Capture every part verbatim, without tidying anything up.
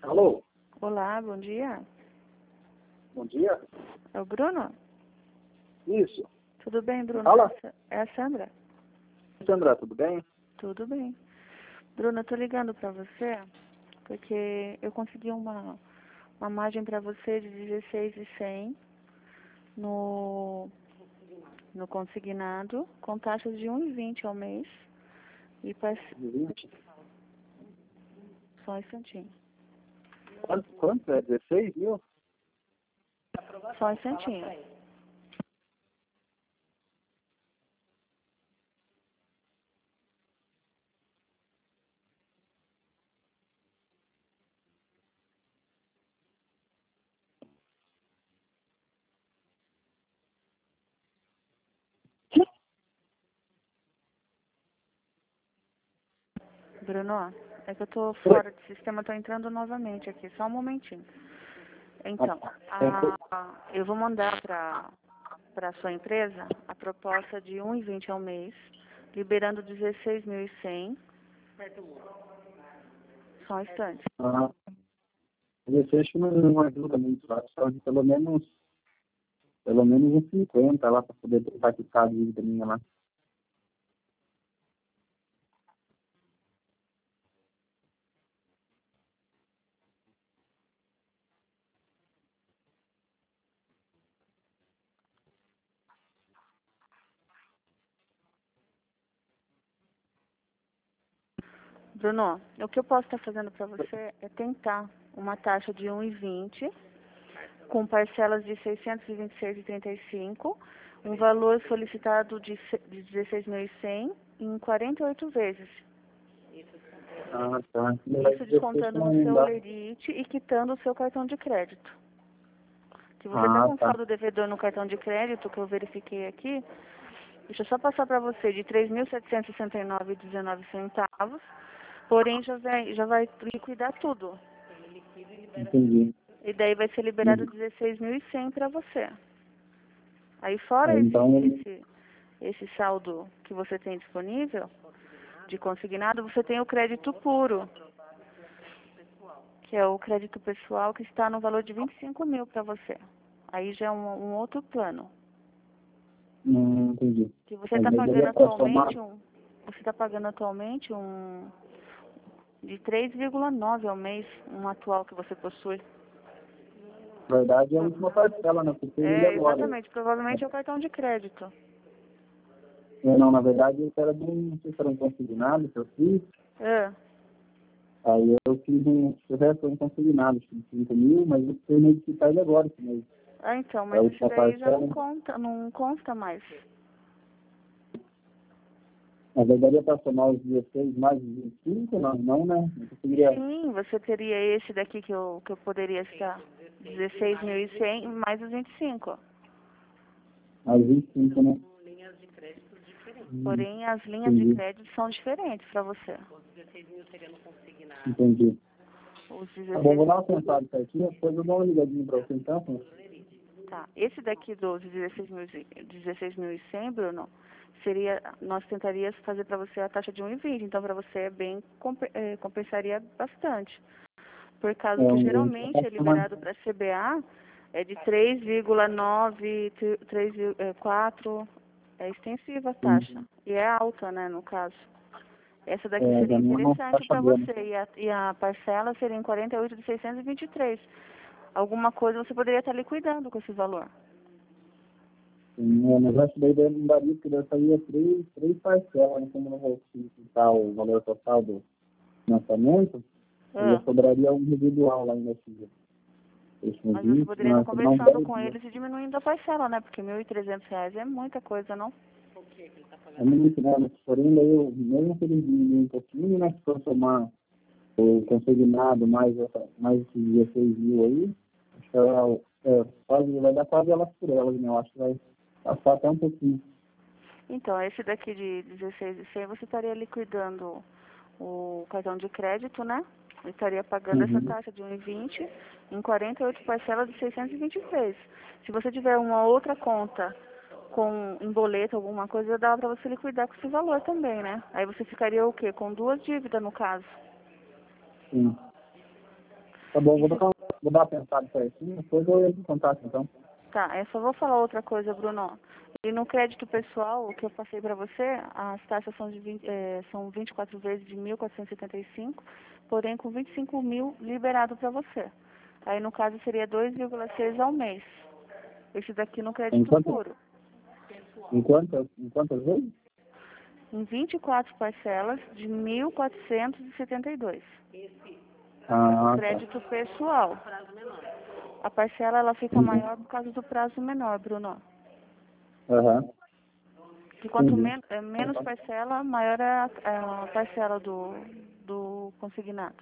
Alô? Olá, bom dia. Bom dia. É o Bruno? Isso. Tudo bem, Bruno? Fala. É a Sandra? Sandra, tudo bem? Tudo bem. Bruno, eu tô ligando pra você porque eu consegui uma, uma margem pra você de dezesseis mil e cem no, no consignado, com taxas de um e vinte ao mês. E par... vinte. Só um instantinho. Quanto, quanto? É dezesseis mil? Só um instantinho. Bruno, é que eu tô fora do sistema, tô entrando novamente aqui, só um momentinho. Então, a, eu vou mandar para para sua empresa a proposta de um e vinte ao mês, liberando dezesseis mil e cem. Só um instante. Ah, dezesseis que não, não ajuda muito lá, só de pelo menos, pelo menos uns cinquenta lá para poder tentar quitar a dívida minha lá. Bruno, o que eu posso estar fazendo para você é tentar uma taxa de um e vinte, com parcelas de seiscentos e vinte e seis reais e trinta e cinco, um valor solicitado de, se- de dezesseis mil e cem em quarenta e oito vezes. Ah, tá. Isso descontando no seu lerite e quitando o seu cartão de crédito. Se você está Ah, com tá. saldo devedor no cartão de crédito, que eu verifiquei aqui, deixa eu só passar para você de três mil setecentos e sessenta e nove reais e dezenove centavos, porém já vai, já vai liquidar tudo. Entendi. E daí vai ser liberado Uhum. dezesseis mil e cem para você. Aí fora Aí, esse, então, esse, esse saldo que você tem disponível, de consignado, você tem o crédito puro, que é o crédito pessoal que está no valor de vinte e cinco mil para você. Aí já é um, um outro plano. não entendi. Que você Mas está aí pagando daria para somar. atualmente um. Você está pagando atualmente um de três vírgula nove ao mês, um atual que você possui. Na verdade, é a última parcela, né? Porque ele É, agora. exatamente, provavelmente é o cartão de crédito. Eu não, na verdade, eu era de um, não sei se era um consignado que eu fiz. É. Aí eu fiz um, o resto um consignado, acho que de trinta mil, mas eu terminei de quitar ele agora, esse mês. Ah, então, É a mas esse última daí já não parcela. conta, não consta mais. Na verdade, para somar os dezesseis mais os vinte e cinco, não, não, né? Eu conseguiria Sim, você teria esse daqui que eu, que eu poderia estar. dezesseis mil e cem mais os vinte e cinco. mais vinte e cinco, né? Hum, Porém, as linhas de entendi, crédito são diferentes para você. entendi. Os Tá bom, vou dezesseis. dar uma pensada certinho, depois eu dou uma ligadinha para você então. Pô. Tá. Esse daqui dos dezesseis mil, e- dezesseis mil e cem, Bruno, seria, nós tentaríamos fazer para você a taxa de um e vinte. Então, para você é bem, compe- eh, compensaria bastante. Por É, causa que um, um, geralmente é liberado para C B A é de três vírgula nove, três vírgula quatro, é extensiva a taxa. um, E é alta, né, no caso. Essa daqui é, seria da minha não tá interessante para sabendo. você. E a, e a parcela seria em quarenta e oito de seiscentos e vinte e três. Alguma coisa você poderia estar liquidando com esse valor. Sim, mas acho que daí não daria, porque daí saía três, três parcelas, né? Como eu não vou quitar o valor total do lançamento, aí eu Ah, sobraria um residual lá ainda nesse esse mas você vinte, poderia estar não, não conversando dez com dias. eles e diminuindo a parcela, né? Porque mil e trezentos reais é muita coisa, não? É muito, né? Mas, porém, daí eu, mesmo que ele diminui um pouquinho, né? Se for somar o consignado mais, essa, mais esses dezesseis mil aí, acho que é, é, quase, vai dar quase elas por elas, né? Eu acho que vai passar até um pouquinho. Então, esse daqui de dezesseis e cem você estaria liquidando o cartão de crédito, né? E estaria pagando essa Uhum. taxa de um e vinte em quarenta e oito parcelas de seiscentos e vinte e três. Se você tiver uma outra conta com em boleto, alguma coisa, dá para você liquidar com esse valor também, né? Aí você ficaria o quê? Com duas dívidas, no caso. Sim. Tá bom, vou, dar, vou dar uma pensada para isso. Depois eu entro em contato, então. Tá, eu só vou falar outra coisa, Bruno. E no crédito pessoal, o que eu passei para você, as taxas são, de vinte, é, são vinte e quatro vezes de mil quatrocentos e setenta e cinco, porém com vinte e cinco mil liberado para você. Aí, no caso, seria dois vírgula seis ao mês. Esse daqui no crédito Enquanto, puro. enquanto, enquanto vezes? Em vinte e quatro parcelas de mil quatrocentos e setenta e dois. Ah, Crédito pessoal. A parcela ela fica Uhum. maior por causa do prazo menor, Bruno. Aham. E quanto Uhum. men é, menos parcela, maior é a, é a parcela do, do consignado.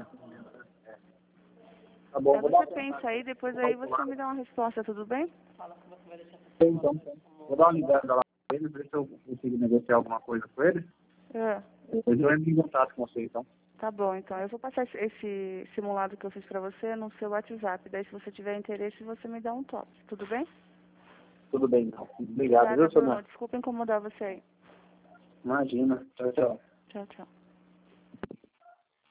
Tá bom, Aí vou dar você uma pensa pensada. aí, depois aí você me dá uma resposta, tudo bem? Então, vou dar uma ligada lá para eles, ver se eu consigo negociar alguma coisa com eles. É. Depois eu entro em contato com você, então. Tá bom, então eu vou passar esse, esse simulado que eu fiz pra você no seu WhatsApp. Daí se você tiver interesse, você me dá um toque, tudo bem? Tudo bem, então. Obrigado, Obrigada, viu, Bruno. Samar? Desculpa incomodar você aí. Imagina. Tchau, tchau. Tchau, tchau.